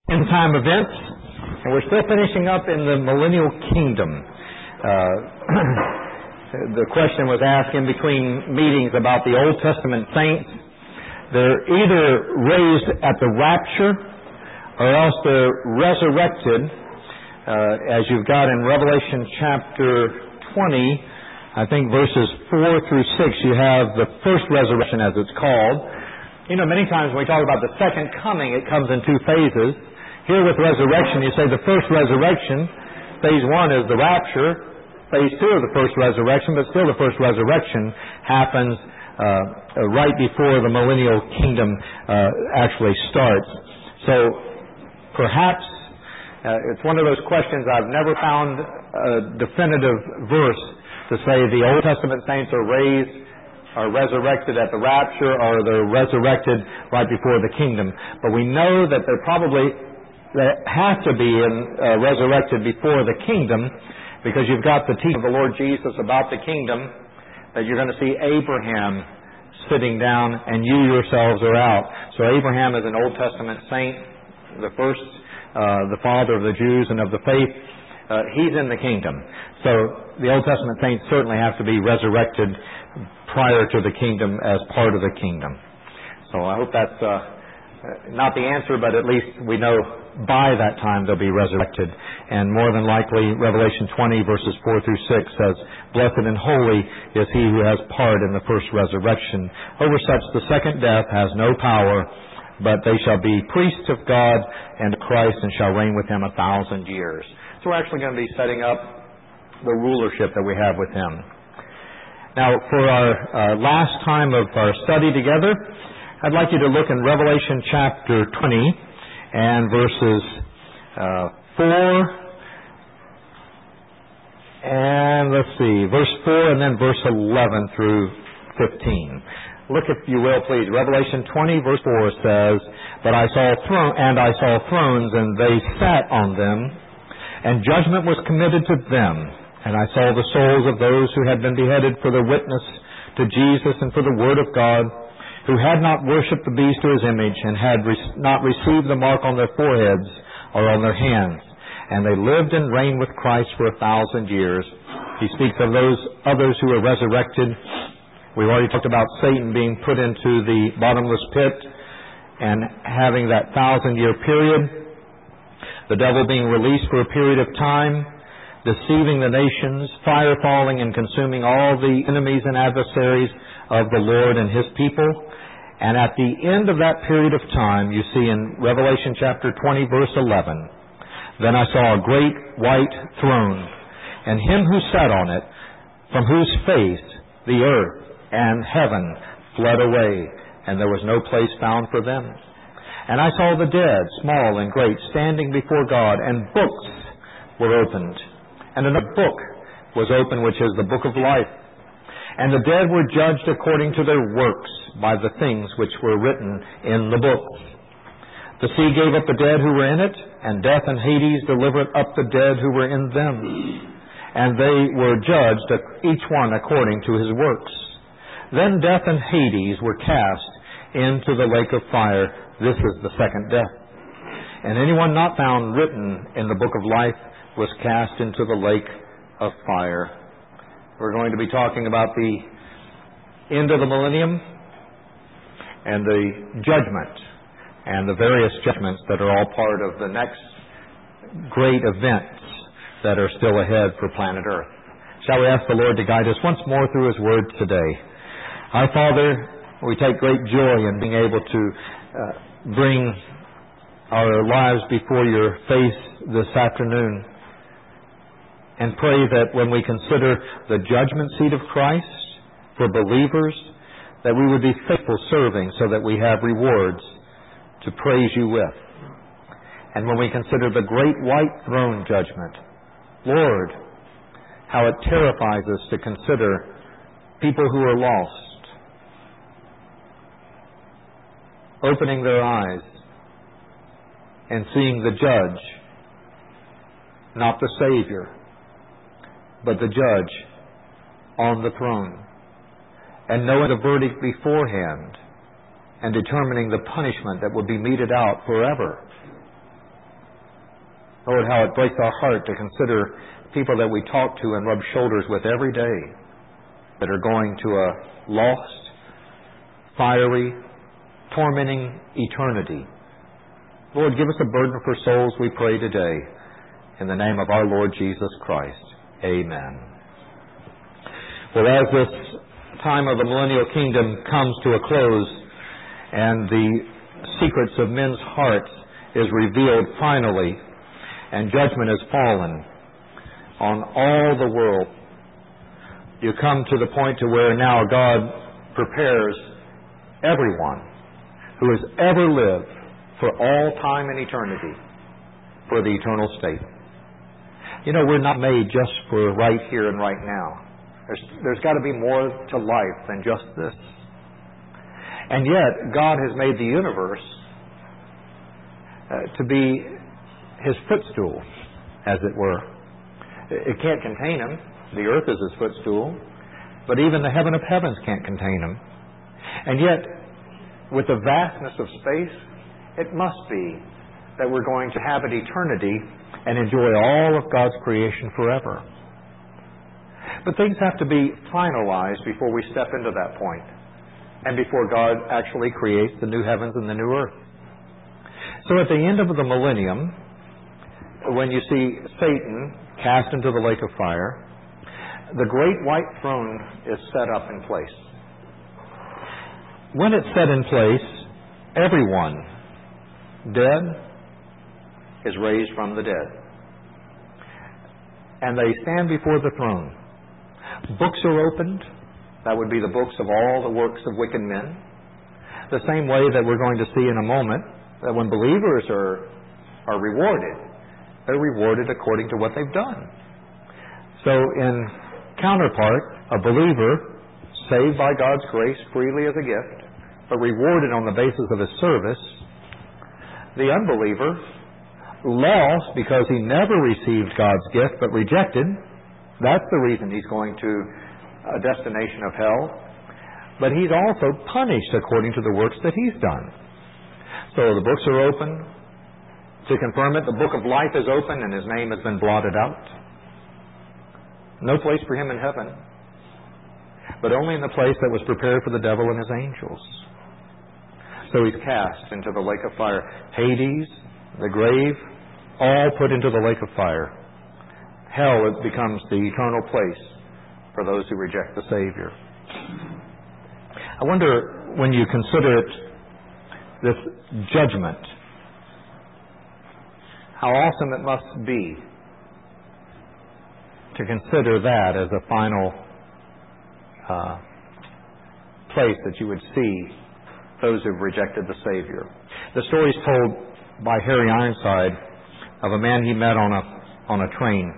End time events, and we're still finishing up in the millennial kingdom. The question was asked in between meetings about the Old Testament saints. They're either raised at the rapture or else they're resurrected, as you've got in Revelation chapter 20, I think verses 4 through 6, you have the first resurrection as it's called. You know, many times when we talk about the second coming, it comes in two phases. Here with resurrection, you say the first resurrection, phase one is the rapture, phase two of the first resurrection, but still the first resurrection happens right before the millennial kingdom actually starts. So perhaps it's one of those questions I've never found a definitive verse to say the Old Testament saints are resurrected at the rapture or they're resurrected right before the kingdom. But we know that they have to be resurrected before the kingdom, because you've got the teaching of the Lord Jesus about the kingdom, that you're going to see Abraham sitting down and you yourselves are out. So Abraham is an Old Testament saint, the first, the father of the Jews and of the faith. He's in the kingdom. So the Old Testament saints certainly have to be resurrected prior to the kingdom as part of the kingdom. So I hope that's not the answer, but at least we know by that time they'll be resurrected. And more than likely, Revelation 20 verses 4 through 6 says, "Blessed and holy is he who has part in the first resurrection. Over such the second death has no power, but they shall be priests of God and of Christ, and shall reign with him 1,000 years." So we're actually going to be setting up the rulership that we have with him. Now, for our last time of our study together, I'd like you to look in Revelation chapter 20 and verses 4 and verse 4 and then verse 11 through 15. Look, if you will, please. Revelation 20 verse 4 says, "But I saw thrones, and they sat on them, and judgment was committed to them. And I saw the souls of those who had been beheaded for the witness to Jesus and for the word of God, who had not worshipped the beast or his image, and had not received the mark on their foreheads or on their hands. And they lived and reigned with Christ for 1,000 years. He speaks of those others who are resurrected. We've already talked about Satan being put into the bottomless pit and having that 1,000-year period. The devil being released for a period of time, deceiving the nations, fire falling and consuming all the enemies and adversaries of the Lord and his people. And at the end of that period of time, you see in Revelation chapter 20 verse 11, "Then I saw a great white throne, and him who sat on it, from whose face the earth and heaven fled away, and there was no place found for them. And I saw the dead, small and great, standing before God, and books were opened. And another book was opened, which is the book of life. And the dead were judged according to their works by the things which were written in the books. The sea gave up the dead who were in it, and death and Hades delivered up the dead who were in them. And they were judged, each one according to his works. Then death and Hades were cast into the lake of fire. This is the second death. And anyone not found written in the book of life was cast into the lake of fire." We're going to be talking about the end of the millennium and the judgment and the various judgments that are all part of the next great events that are still ahead for planet Earth. Shall we ask the Lord to guide us once more through his word today? Our Father, we take great joy in being able to bring our lives before your face this afternoon, and pray that when we consider the judgment seat of Christ for believers, that we would be faithful serving so that we have rewards to praise you with. And when we consider the great white throne judgment, Lord, how it terrifies us to consider people who are lost, opening their eyes and seeing the judge, not the Savior, but the judge on the throne, and knowing the verdict beforehand and determining the punishment that will be meted out forever. Lord, how it breaks our heart to consider people that we talk to and rub shoulders with every day that are going to a lost, fiery, tormenting eternity. Lord, give us a burden for souls, we pray today. In the name of our Lord Jesus Christ. Amen. Well, as this time of the millennial kingdom comes to a close and the secrets of men's hearts is revealed finally and judgment is fallen on all the world, you come to the point to where now God prepares everyone who has ever lived for all time and eternity for the eternal state. You know, we're not made just for right here and right now. There's got to be more to life than just this. And yet, God has made the universe to be His footstool, as it were. It can't contain Him. The earth is His footstool. But even the heaven of heavens can't contain Him. And yet, with the vastness of space, it must be that we're going to have an eternity and enjoy all of God's creation forever. But things have to be finalized before we step into that point and before God actually creates the new heavens and the new earth. So at the end of the millennium, when you see Satan cast into the lake of fire, the great white throne is set up in place. When it's set in place, everyone dead is raised from the dead. And they stand before the throne. Books are opened. That would be the books of all the works of wicked men. The same way that we're going to see in a moment, that when believers are rewarded, they're rewarded according to what they've done. So in counterpart, a believer saved by God's grace freely as a gift, but rewarded on the basis of his service. The unbeliever, lost because he never received God's gift but rejected. That's the reason he's going to a destination of hell. But he's also punished according to the works that he's done. So the books are open. To confirm it, the book of life is open and his name has been blotted out. No place for him in heaven, but only in the place that was prepared for the devil and his angels. So he's cast into the lake of fire. Hades, the grave, all put into the lake of fire. Hell, it becomes the eternal place for those who reject the Savior. I wonder, when you consider it, this judgment, how awesome it must be to consider that as a final place that you would see those who've rejected the Savior. The story is told by Harry Ironside of a man he met on a train.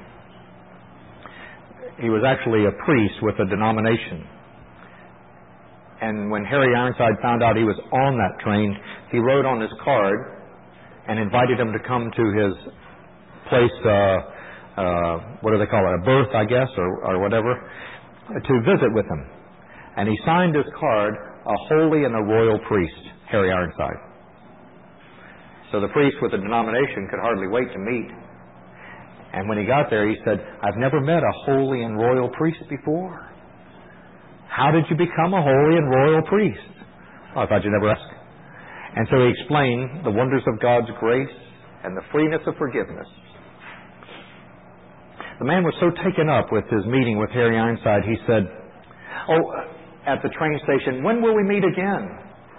He was actually a priest with a denomination. And when Harry Ironside found out he was on that train, he wrote on his card and invited him to come to his place, what do they call it, a berth, I guess, or whatever, to visit with him. And he signed his card, a holy and a royal priest, Harry Ironside. So the priest with the denomination could hardly wait to meet. And when he got there, he said, "I've never met a holy and royal priest before. How did you become a holy and royal priest?" "Oh, I thought you'd never ask." And so he explained the wonders of God's grace and the freeness of forgiveness. The man was so taken up with his meeting with Harry Ironside, he said, at the train station, "When will we meet again?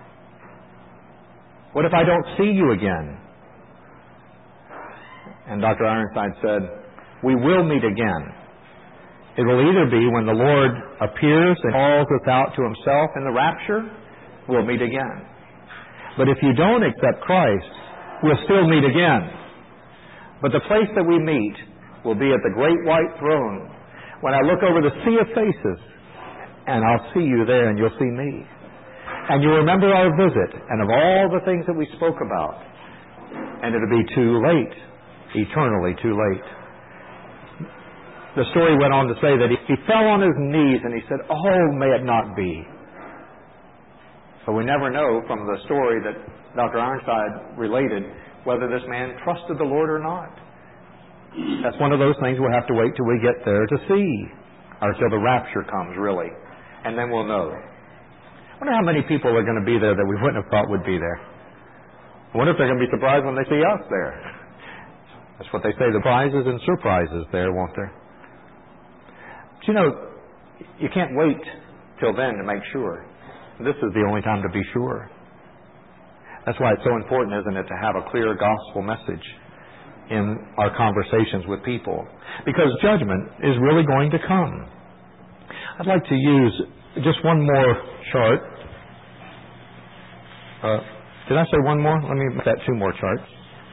What if I don't see you again?" And Dr. Ironside said, "We will meet again. It will either be when the Lord appears and calls us out to himself in the rapture, we'll meet again. But if you don't accept Christ, we'll still meet again. But the place that we meet will be at the great white throne when I look over the sea of faces, and I'll see you there and you'll see me. And you'll remember our visit and of all the things that we spoke about. And it'll be too late, eternally too late." The story went on to say that he fell on his knees and he said, "Oh, may it not be." But we never know from the story that Dr. Ironside related whether this man trusted the Lord or not. That's one of those things we'll have to wait till we get there to see, or till the rapture comes, really. And then we'll know. I wonder how many people are going to be there that we wouldn't have thought would be there. I wonder if they're going to be surprised when they see us there. That's what they say, the prizes and surprises there, won't there? But you know, you can't wait till then to make sure. This is the only time to be sure. That's why it's so important, isn't it, to have a clear gospel message in our conversations with people. Because judgment is really going to come. I'd like to use just one more chart. Did I say one more? Let me make that two more charts.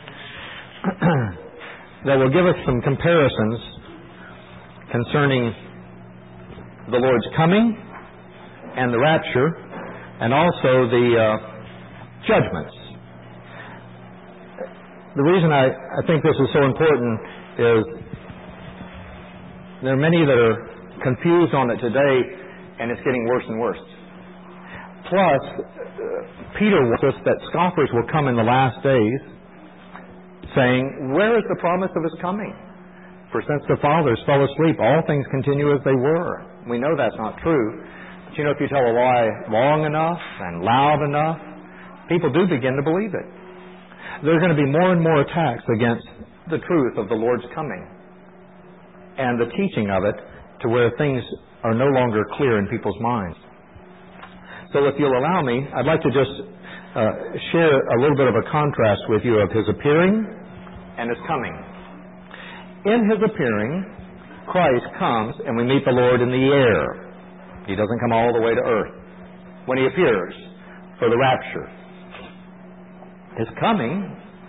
That will give us some comparisons concerning the Lord's coming and the rapture, and also the judgments. The reason I think this is so important is there are many that are confused on it today, and it's getting worse and worse. Plus, Peter warns us that scoffers will come in the last days, saying, "Where is the promise of His coming? For since the fathers fell asleep, all things continue as they were." We know that's not true. But you know, if you tell a lie long enough and loud enough, people do begin to believe it. There are going to be more and more attacks against the truth of the Lord's coming and the teaching of it, to where things are no longer clear in people's minds. So if you'll allow me, I'd like to just share a little bit of a contrast with you of His appearing and His coming. In His appearing, Christ comes and we meet the Lord in the air. He doesn't come all the way to earth. When He appears for the rapture. His coming,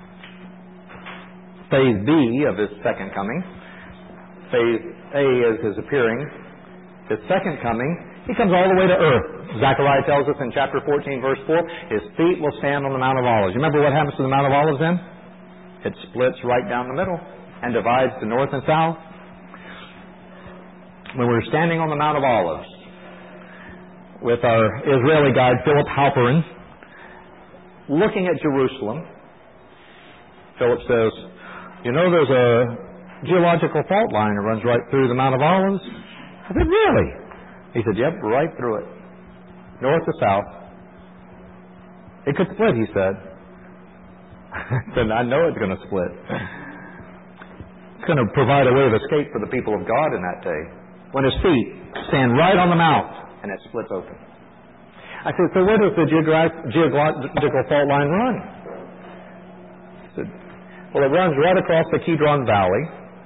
phase B of His second coming. Phase A is His appearing. His second coming, He comes all the way to earth. Zechariah tells us in chapter 14, verse 4, His feet will stand on the Mount of Olives. You remember what happens to the Mount of Olives then? It splits right down the middle and divides the north and south. When we're standing on the Mount of Olives with our Israeli guide, Philip Halperin, looking at Jerusalem, Philip says, "You know, there's a geological fault line that runs right through the Mount of Olives." I said, "Really?" He said, "Yep, right through it. North to south. It could split," he said. I said, "I know it's going to split." It's going to provide a way of escape for the people of God in that day. When His feet stand right on the mount and it splits open. I said, "So where does the geological fault line run?" He said, "Well, it runs right across the Kidron Valley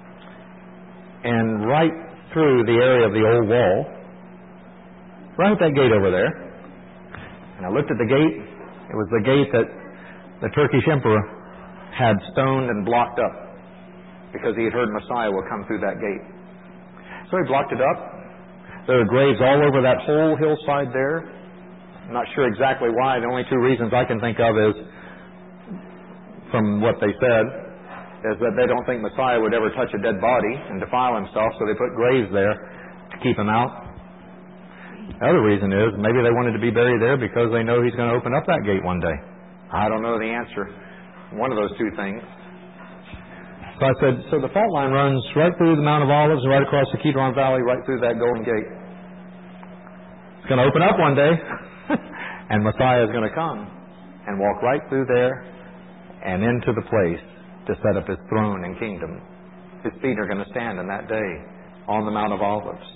and right through the area of the old wall, right at that gate over there." And I looked at the gate. It was the gate that the Turkish emperor had stoned and blocked up because he had heard Messiah will come through that gate. So he blocked it up. There are graves all over that whole hillside there. I'm not sure exactly why. The only two reasons I can think of is, from what they said, is that they don't think Messiah would ever touch a dead body and defile himself, so they put graves there to keep him out. The other reason is maybe they wanted to be buried there because they know He's going to open up that gate one day. I don't know the answer. One of those two things. So I said, so the fault line runs right through the Mount of Olives and right across the Kidron Valley, right through that Golden Gate. It's going to open up one day, and Messiah is going to come and walk right through there and into the place to set up His throne and kingdom. His feet are going to stand in that day on the Mount of Olives.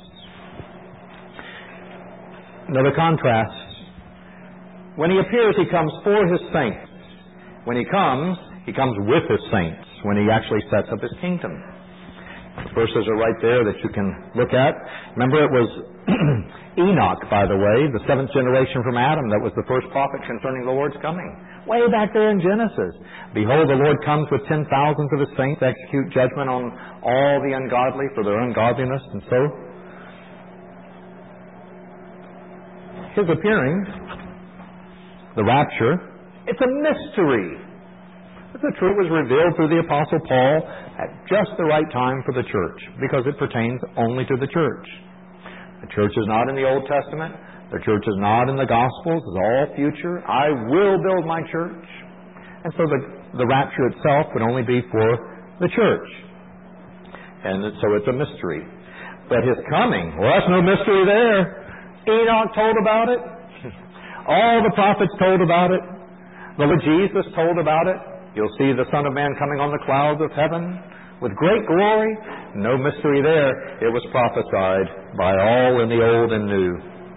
Another contrast. When He appears, He comes for His saints. When He comes with His saints, when He actually sets up His kingdom. The verses are right there that you can look at. Remember, it was Enoch, by the way, the seventh generation from Adam, that was the first prophet concerning the Lord's coming. Way back there in Genesis. "Behold, the Lord comes with 10,000s of His saints to execute judgment on all the ungodly for their ungodliness," and so. His appearing, the rapture, it's a mystery. The truth was revealed through the Apostle Paul at just the right time for the church, because it pertains only to the church. The church is not in the Old Testament. The church is not in the Gospels. It's all future. I will build my church. And so the rapture itself would only be for the church. And so it's a mystery. But His coming, well, that's no mystery there. Enoch told about it. All the prophets told about it. The Lord Jesus told about it. You'll see the Son of Man coming on the clouds of heaven with great glory. No mystery there. It was prophesied by all in the Old and New.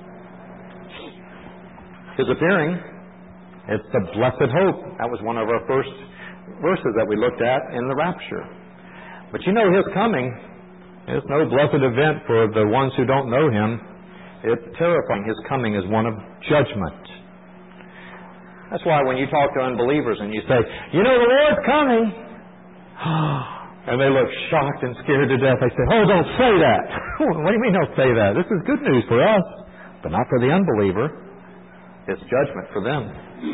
His appearing, it's the blessed hope. That was one of our first verses that we looked at in the rapture. But you know, His coming is no blessed event for the ones who don't know Him. It's terrifying. His coming is one of judgment. That's why when you talk to unbelievers and you say, you know, the Lord's coming, and they look shocked and scared to death, they say, oh, don't say that. What do you mean don't say that? This is good news for us, but not for the unbeliever. It's judgment for them.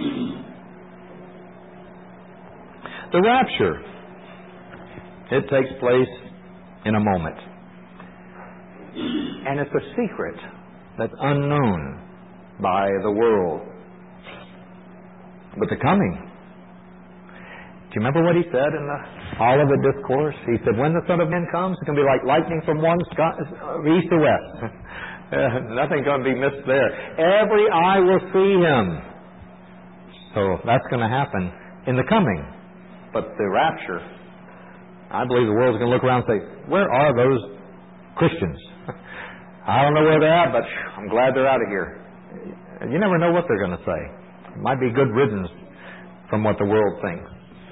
The rapture, it takes place in a moment. And it's a secret that's unknown by the world. But the coming, do you remember what He said in the Olivet Discourse? He said, when the Son of Man comes, it's going to be like lightning from one east to west. Nothing's going to be missed there. Every eye will see Him. So that's going to happen in the coming. But the rapture, I believe the world's going to look around and say, where are those Christians? I don't know where they're at, but I'm glad they're out of here. You never know what they're going to say. It might be good riddance from what the world thinks.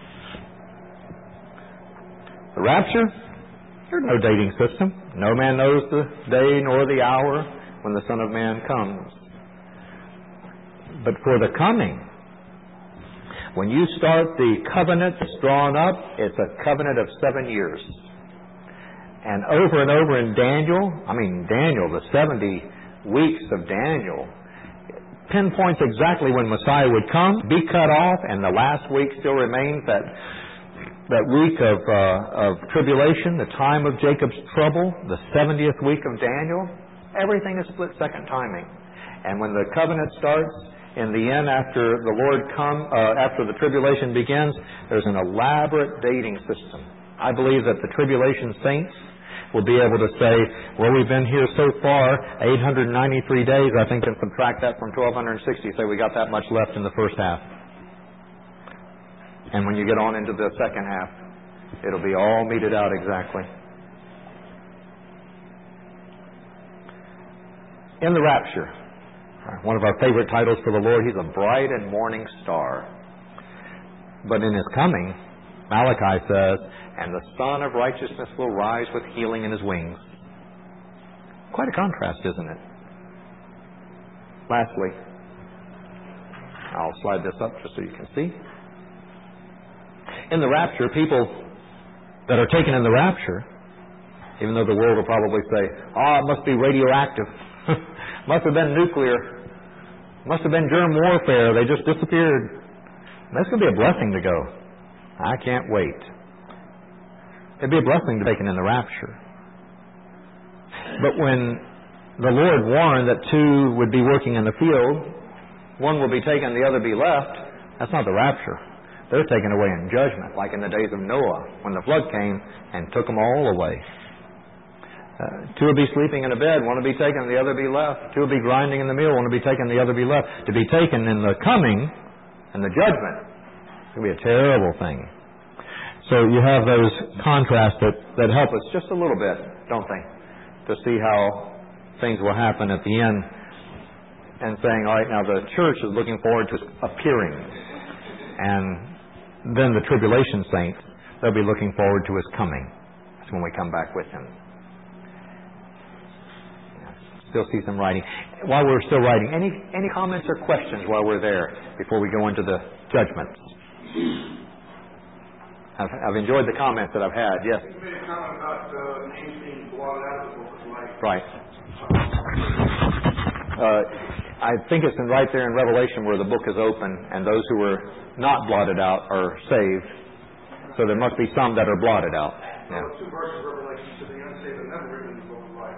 The rapture, there's no dating system. No man knows the day nor the hour when the Son of Man comes. But for the coming, when you start the covenant that's drawn up, it's a covenant of 7 years. And over in Daniel, the 70 weeks of Daniel, pinpoints exactly when Messiah would come, be cut off, and the last week still remains that week of tribulation, the time of Jacob's trouble, the 70th week of Daniel. Everything is split second timing. And when the covenant starts, in the end, after the Lord after the tribulation begins, there's an elaborate dating system. I believe that the tribulation saints will be able to say, well, we've been here so far, 893 days, I think, and subtract that from 1260, say we got that much left in the first half. And when you get on into the second half, it'll be all meted out exactly. In the rapture, one of our favorite titles for the Lord, He's a bright and morning star. But in His coming, Malachi says, and the Son of Righteousness will rise with healing in His wings. Quite a contrast, isn't it? Lastly, I'll slide this up just so you can see. In the rapture, people that are taken in the rapture, even though the world will probably say, it must be radioactive, must have been nuclear, must have been germ warfare, they just disappeared. That's going to be a blessing to go. I can't wait. It'd be a blessing to be taken in the rapture. But when the Lord warned that two would be working in the field, one will be taken, the other be left, that's not the rapture. They're taken away in judgment, like in the days of Noah, when the flood came and took them all away. Two will be sleeping in a bed, one will be taken, the other be left. Two will be grinding in the mill, one will be taken, the other be left. To be taken in the coming and the judgment, it will be a terrible thing. So you have those contrasts that help us just a little bit, don't they? To see how things will happen at the end. And saying, all right, now the church is looking forward to appearing. And then the tribulation saints, they'll be looking forward to His coming. That's when we come back with Him. Still see some writing. While we're still writing, any comments or questions while we're there before we go into the judgments? I've enjoyed the comments that I've had. Yes. You made a comment about names being blotted out of the book of life. Right. I think it's right there in Revelation where the book is open, and those who were not blotted out are saved. So there must be some that are blotted out. Yeah. Two verses of Revelation said the unsaved are never written in the book of life.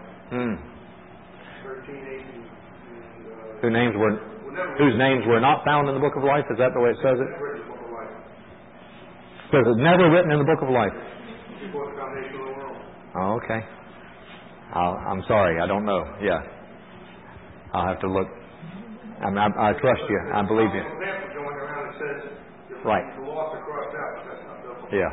13, 18, and whose names were not found in the book of life. Is that the way it says it? Says it's never written in the book of life. Before the foundation of the world. Oh, okay. I'm sorry. I don't know. Yeah. I'll have to look. I trust you. I believe you. Right. Yeah.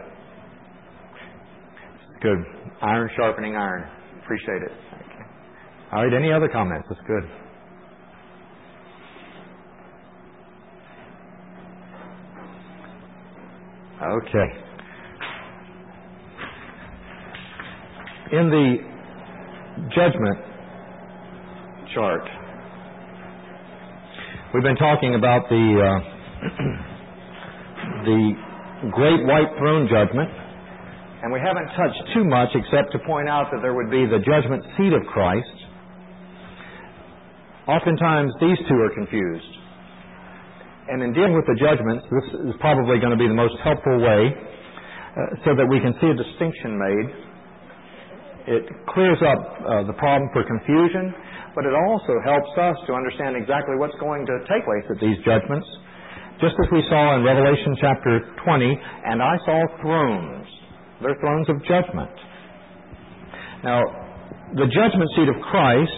Good. Iron sharpening iron. Appreciate it. Okay. All right. Any other comments? That's good. Okay. In the judgment chart, we've been talking about the great white throne judgment, and we haven't touched too much except to point out that there would be the judgment seat of Christ. Oftentimes these two are confused. And in dealing with the judgments, this is probably going to be the most helpful way so that we can see a distinction made. It clears up the problem for confusion, but it also helps us to understand exactly what's going to take place at these judgments. Just as we saw in Revelation chapter 20, and I saw thrones. They're thrones of judgment. Now, the judgment seat of Christ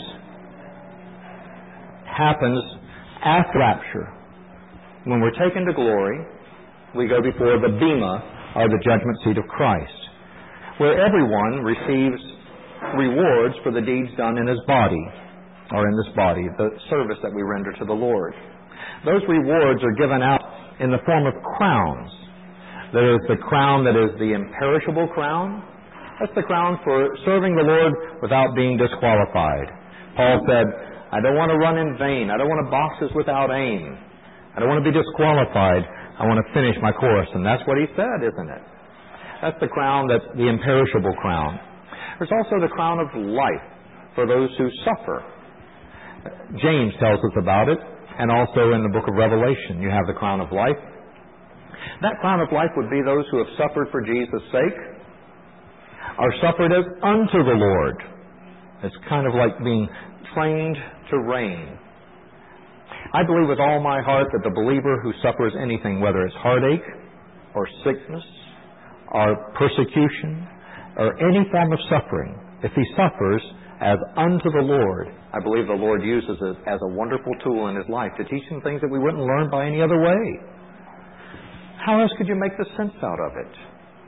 happens after rapture. When we're taken to glory, we go before the bema, or the judgment seat of Christ, where everyone receives rewards for the deeds done in his body, or in this body, the service that we render to the Lord. Those rewards are given out in the form of crowns. There is the crown that is the imperishable crown. That's the crown for serving the Lord without being disqualified. Paul said, I don't want to run in vain. I don't want to boxes without aim. I don't want to be disqualified. I want to finish my course. And that's what he said, isn't it? That's the crown, that's the imperishable crown. There's also the crown of life for those who suffer. James tells us about it, and also in the book of Revelation, you have the crown of life. That crown of life would be those who have suffered for Jesus' sake, are suffered as unto the Lord. It's kind of like being trained to reign. I believe with all my heart that the believer who suffers anything, whether it's heartache or sickness or persecution or any form of suffering, if he suffers as unto the Lord, I believe the Lord uses it as a wonderful tool in his life to teach him things that we wouldn't learn by any other way. How else could you make the sense out of it?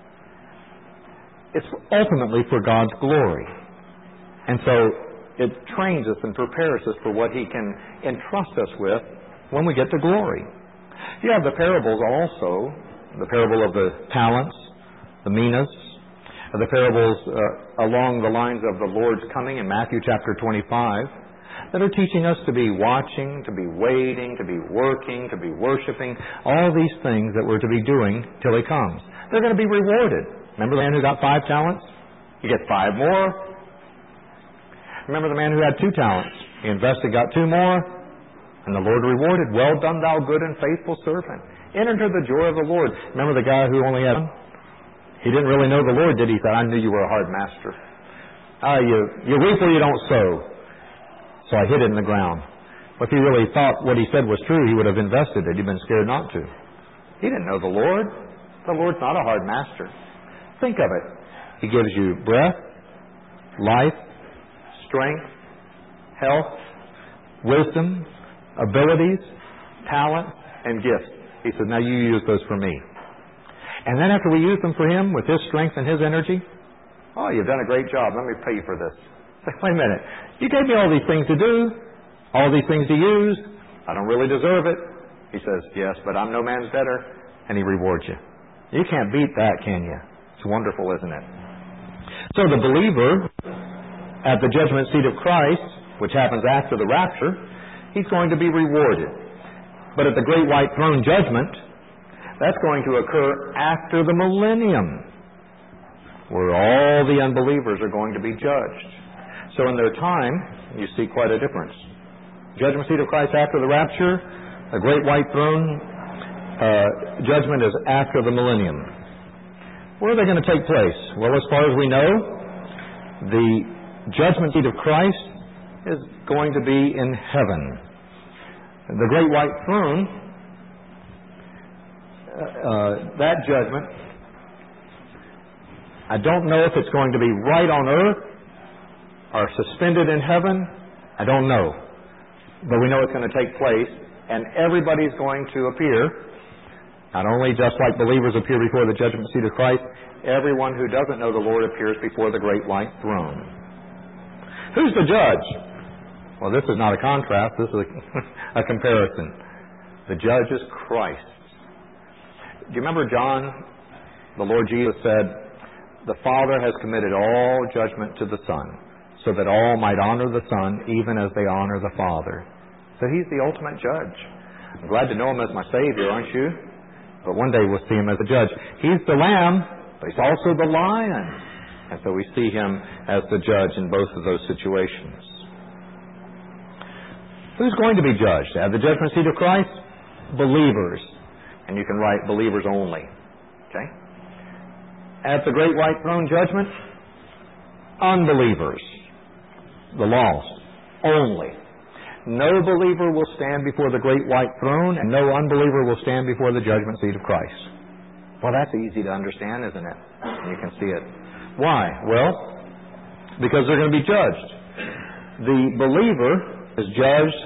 It's ultimately for God's glory. And so it trains us and prepares us for what he can entrust us with when we get to glory. You have the parables also, the parable of the talents, the minas, the parables along the lines of the Lord's coming in Matthew chapter 25 that are teaching us to be watching, to be waiting, to be working, to be worshiping, all these things that we're to be doing till he comes. They're going to be rewarded. Remember the man who got 5 talents? You get 5 more. Remember the man who had 2 talents? He invested, got 2 more, and the Lord rewarded. Well done, thou good and faithful servant. Enter into the joy of the Lord. Remember the guy who only had 1? He didn't really know the Lord, did he? He said, I knew you were a hard master. You reap where you don't sow. So I hid it in the ground. Well, if he really thought what he said was true, he would have invested it. He'd been scared not to. He didn't know the Lord. The Lord's not a hard master. Think of it. He gives you breath, life, strength, health, wisdom, abilities, talent, and gifts. He said, now you use those for me. And then after we use them for him with his strength and his energy, oh, you've done a great job. Let me pay you for this. Say, wait a minute. You gave me all these things to do, all these things to use. I don't really deserve it. He says, yes, but I'm no man's debtor. And he rewards you. You can't beat that, can you? It's wonderful, isn't it? So the believer at the judgment seat of Christ, which happens after the rapture, he's going to be rewarded. But at the great white throne judgment, that's going to occur after the millennium, where all the unbelievers are going to be judged. So in their time, you see quite a difference. Judgment seat of Christ after the rapture, the great white throne judgment is after the millennium. Where are they going to take place? Well, as far as we know, the judgment seat of Christ is going to be in heaven. The great white throne, that judgment I don't know if it's going to be right on earth or suspended in heaven. I don't know. But we know it's going to take place, and everybody's going to appear. Not only just like believers appear before the judgment seat of Christ, everyone who doesn't know the Lord appears before the great white throne. Who's the judge? Well, this is not a contrast. This is a comparison. The judge is Christ. Do you remember John? The Lord Jesus said, "The Father has committed all judgment to the Son, so that all might honor the Son even as they honor the Father." So He's the ultimate judge. I'm glad to know Him as my Savior, aren't you? But one day we'll see Him as a judge. He's the Lamb, but He's also the Lion. And so we see Him as the judge in both of those situations. Who's going to be judged? At the judgment seat of Christ? Believers. And you can write believers only. Okay? At the great white throne judgment? Unbelievers. The lost. Only. No believer will stand before the great white throne, and no unbeliever will stand before the judgment seat of Christ. Well, that's easy to understand, isn't it? You can see it. Why? Well, because they're going to be judged. The believer is judged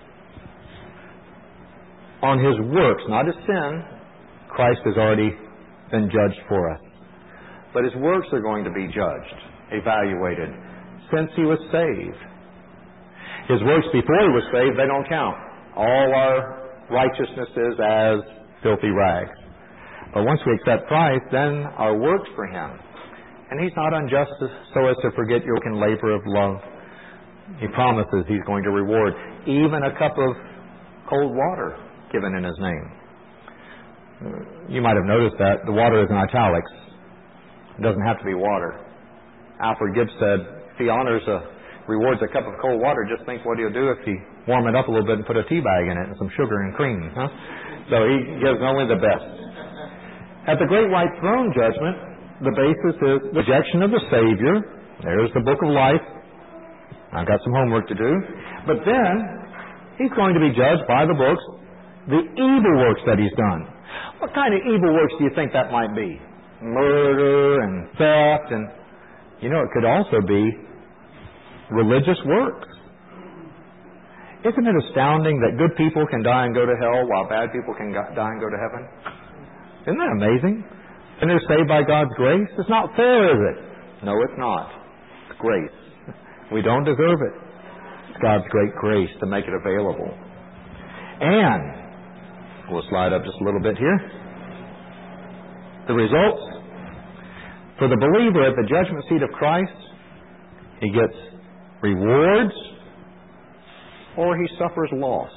on his works, not his sin. Christ has already been judged for us. But his works are going to be judged, evaluated, since he was saved. His works before he was saved, they don't count. All our righteousness is as filthy rags. But once we accept Christ, then our works for Him. And He's not unjust so as to forget your work and labor of love. He promises He's going to reward even a cup of cold water given in His name. You might have noticed that the water is in italics. It doesn't have to be water. Alfred Gibbs said, if He rewards a cup of cold water, just think what He'll do if He warm it up a little bit and put a tea bag in it and some sugar and cream. So He gives only the best. At the great white throne judgment, the basis is the rejection of the Savior. There's the book of life. I've got some homework to do. But then, He's going to be judged by the books, the evil works that He's done. What kind of evil works do you think that might be? Murder and theft and, it could also be religious works. Isn't it astounding that good people can die and go to hell while bad people can die and go to heaven? Isn't that amazing? And they're saved by God's grace? It's not fair, is it? No, it's not. It's grace. We don't deserve it. It's God's great grace to make it available. And, we'll slide up just a little bit here. The results. For the believer at the judgment seat of Christ, he gets rewards or he suffers loss.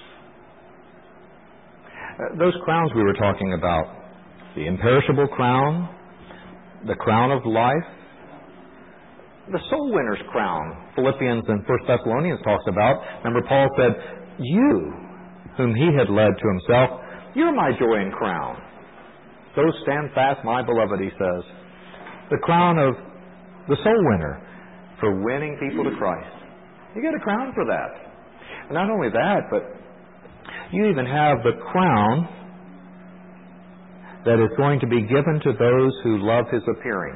Those crowns we were talking about, the imperishable crown, the crown of life, the soul winner's crown, Philippians and 1 Thessalonians talks about. Remember, Paul said, "You, whom He had led to Himself, you're my joy and crown. So stand fast, my beloved," he says. The crown of the soul winner for winning people to Christ. You get a crown for that. And not only that, but you even have the crown that is going to be given to those who love His appearing.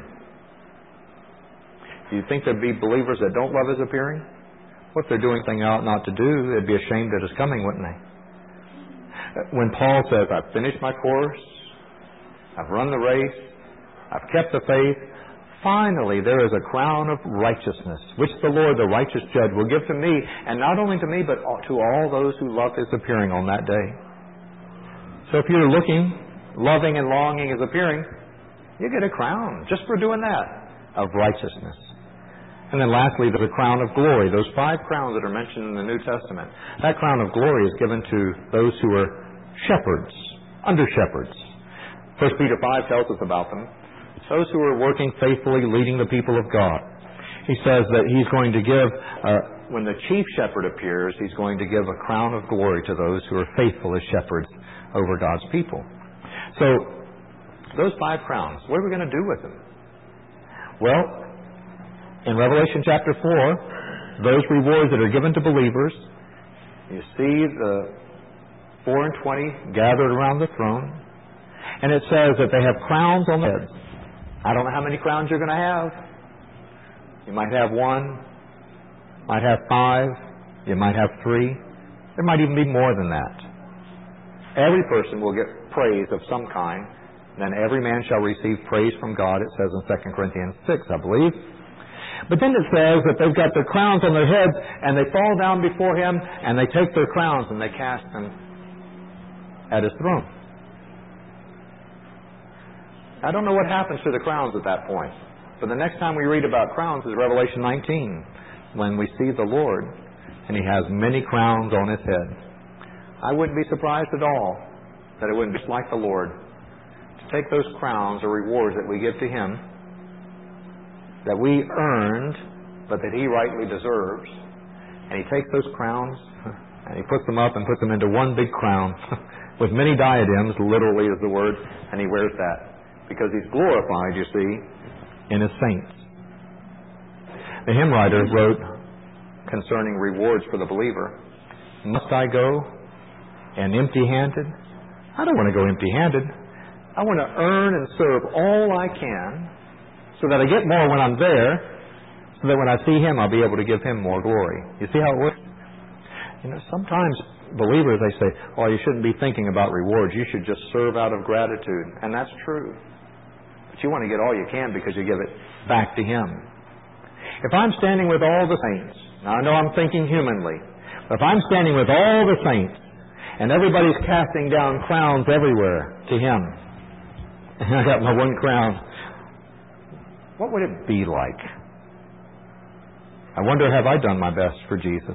Do you think there'd be believers that don't love His appearing? What if they're doing something they ought not to do, they'd be ashamed at His coming, wouldn't they? When Paul says, "I've finished my course, I've run the race, I've kept the faith, finally there is a crown of righteousness, which the Lord, the righteous judge, will give to me, and not only to me, but to all those who love His appearing on that day." So if you're looking, loving and longing His appearing, you get a crown just for doing that, of righteousness. And then lastly, there's a crown of glory. Those 5 crowns that are mentioned in the New Testament. That crown of glory is given to those who are shepherds, under shepherds. 1 Peter 5 tells us about them. Those who are working faithfully, leading the people of God. He says that He's going to give, when the chief shepherd appears, He's going to give a crown of glory to those who are faithful as shepherds over God's people. So, those 5 crowns, what are we going to do with them? Well, in Revelation chapter 4, those rewards that are given to believers, you see the 4 and 20 gathered around the throne, and it says that they have crowns on their heads. I don't know how many crowns you're going to have. You might have 1, might have 5, you might have 3. There might even be more than that. Every person will get praise of some kind. Then every man shall receive praise from God, it says in 2 Corinthians 6, I believe. But then it says that they've got their crowns on their heads, and they fall down before Him, and they take their crowns and they cast them at His throne. I don't know what happens to the crowns at that point. But the next time we read about crowns is Revelation 19, when we see the Lord, and He has many crowns on His head. I wouldn't be surprised at all that it wouldn't be like the Lord to take those crowns or rewards that we give to Him, that we earned, but that He rightly deserves, and He takes those crowns and He puts them up and puts them into one big crown with many diadems, literally is the word, and He wears that because He's glorified, you see, in His saints. The hymn writer wrote concerning rewards for the believer, must I go and empty-handed? I don't want to go empty-handed. I want to earn and serve all I can so that I get more when I'm there, so that when I see Him, I'll be able to give Him more glory. You see how it works? You know, sometimes believers, they say, oh, you shouldn't be thinking about rewards. You should just serve out of gratitude. And that's true. But you want to get all you can because you give it back to Him. If I'm standing with all the saints, now I know I'm thinking humanly, but if I'm standing with all the saints, and everybody's casting down crowns everywhere to Him, and I got my one crown, what would it be like? I wonder, have I done my best for Jesus?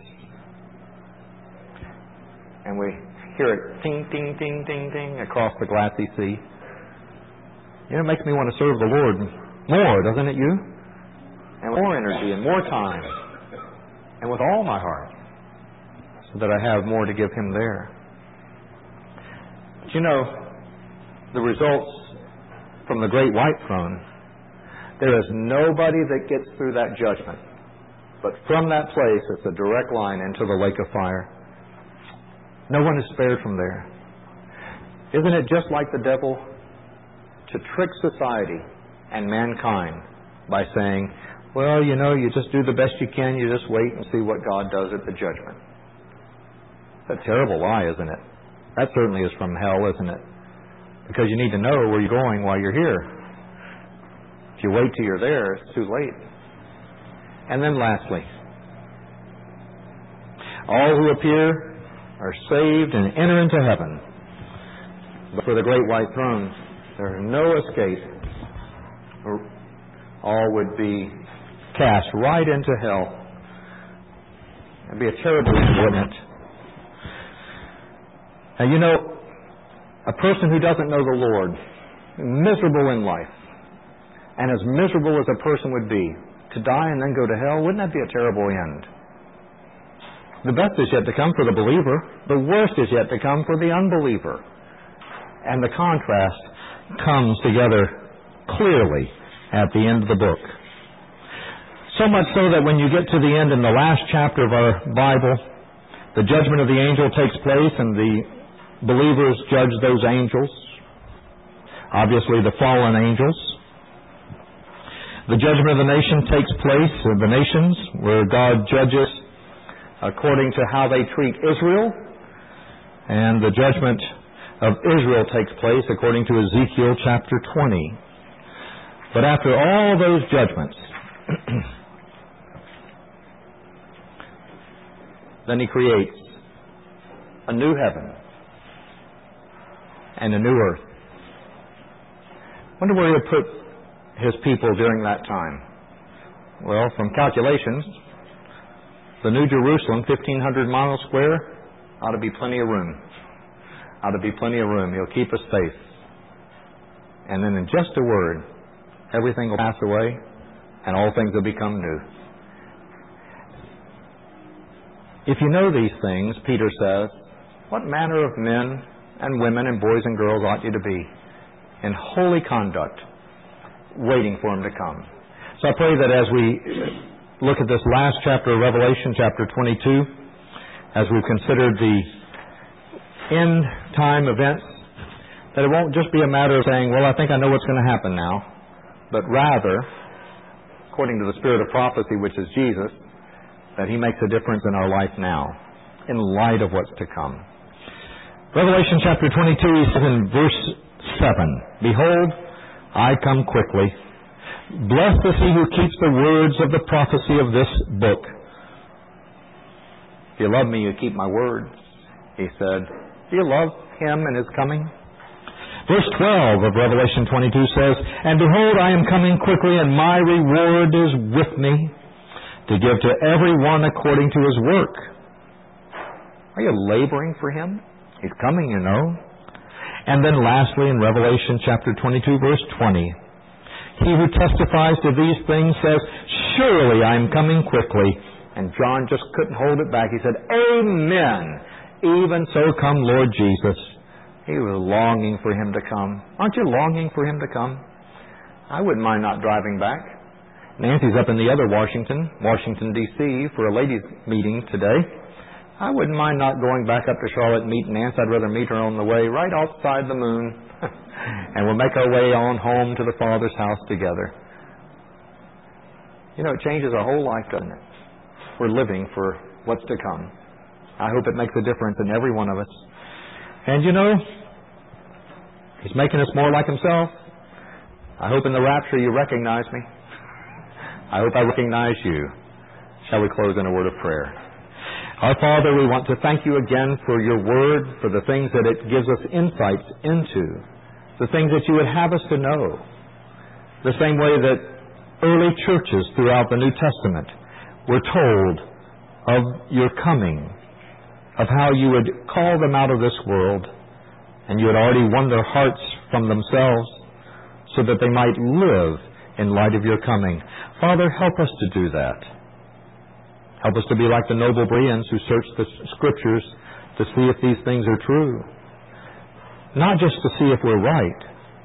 And we hear it ting, ting, ting, ting, ting across the glassy sea. You know, it makes me want to serve the Lord more, doesn't it, you? And with more energy and more time. And with all my heart. So that I have more to give Him there. But you know, the results from the great white throne, there is nobody that gets through that judgment. But from that place, it's a direct line into the lake of fire. No one is spared from there. Isn't it just like the devil to trick society and mankind by saying, well, you know, you just do the best you can, you just wait and see what God does at the judgment. It's a terrible lie, isn't it? That certainly is from hell, isn't it? Because you need to know where you're going while you're here. If you wait till you're there, it's too late. And then lastly, all who appear are saved and enter into heaven. But for the great white throne, there is no escape. All would be cast right into hell. It'd be a terrible thing, wouldn't it? Now, you know, a person who doesn't know the Lord, miserable in life, and as miserable as a person would be, to die and then go to hell, wouldn't that be a terrible end? The best is yet to come for the believer. The worst is yet to come for the unbeliever. And the contrast comes together clearly at the end of the book. So much so that when you get to the end in the last chapter of our Bible, the judgment of the angel takes place and the believers judge those angels. Obviously the fallen angels. The judgment of the nation takes place, the nations, where God judges according to how they treat Israel, and the judgment of Israel takes place according to Ezekiel chapter 20. But after all those judgments, then He creates a new heaven and a new earth. Wonder where He'll put His people during that time. Well, from calculations, the New Jerusalem, 1,500 miles square, ought to be plenty of room. Ought to be plenty of room. He'll keep us safe. And then in just a word, everything will pass away and all things will become new. If you know these things, Peter says, what manner of men and women and boys and girls ought you to be in holy conduct, waiting for Him to come? So I pray that as we look at this last chapter of Revelation, chapter 22, as we've considered the end time events, that it won't just be a matter of saying, well, I think I know what's going to happen now. but rather, according to the spirit of prophecy, which is Jesus, that He makes a difference in our life now, in light of what's to come. Revelation chapter 22 says in verse 7, Behold, I come quickly. Blessed is he who keeps the words of the prophecy of this book. If you love me, you keep my words, He said. Do you love Him and His coming? Verse 12 of Revelation 22 says, And behold, I am coming quickly, and my reward is with me, to give to every one according to his work. Are you laboring for Him? He's coming, you know. And then lastly, in Revelation chapter 22, verse 20, He who testifies to these things says, Surely I am coming quickly. And John just couldn't hold it back. He said, Amen. Even so come, Lord Jesus. He was longing for Him to come. Aren't you longing for Him to come? I wouldn't mind not driving back. Nancy's up in the other Washington, D.C., for a ladies' meeting today. I wouldn't mind not going back up to Charlotte and meeting Nancy. I'd rather meet her on the way right outside the moon. And we'll make our way on home to the Father's house together. You know, it changes our whole life, doesn't it? We're living for what's to come. I hope it makes a difference in every one of us. And you know, He's making us more like Himself. I hope in the rapture you recognize me. I hope I recognize you. Shall we close in a word of prayer? Our Father, we want to thank You again for Your Word, for the things that it gives us insights into, the things that You would have us to know. The same way that early churches throughout the New Testament were told of Your coming, of how You would call them out of this world, and You had already won their hearts from themselves so that they might live in light of Your coming. Father, help us to do that. Help us to be like the noble Bereans who searched the Scriptures to see if these things are true. Not just to see if we're right,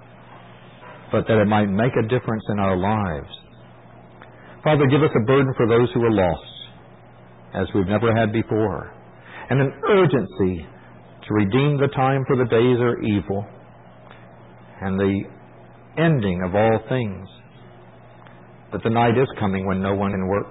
but that it might make a difference in our lives. Father, give us a burden for those who are lost, as we've never had before, and an urgency to redeem the time, for the days are evil, and the ending of all things, that the night is coming when no one can work.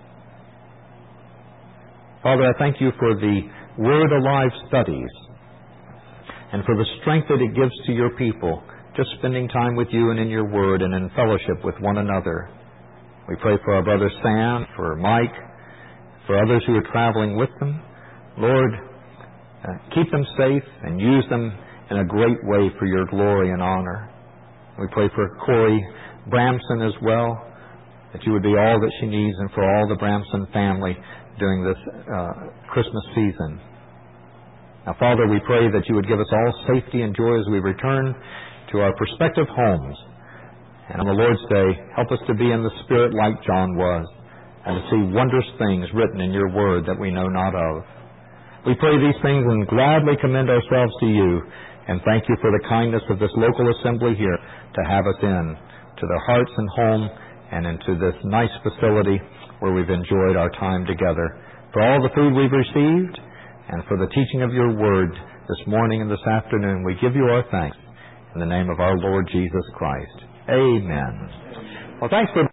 Father, I thank You for the Word Alive studies and for the strength that it gives to Your people, just spending time with You and in Your Word and in fellowship with one another. We pray for our brother Sam, for Mike, for others who are traveling with them. Lord, keep them safe and use them in a great way for Your glory and honor. We pray for Corey Bramson as well, that You would be all that she needs, and for all the Bramson family during this Christmas season. Now, Father, we pray that You would give us all safety and joy as we return to our prospective homes. And on the Lord's Day, help us to be in the Spirit like John was, and to see wondrous things written in Your Word that we know not of. We pray these things and gladly commend ourselves to You, and thank You for the kindness of this local assembly here to have us in to their hearts and home and into this nice facility where we've enjoyed our time together. For all the food we've received and for the teaching of Your Word this morning and this afternoon, we give You our thanks in the name of our Lord Jesus Christ. Amen. Well, thanks for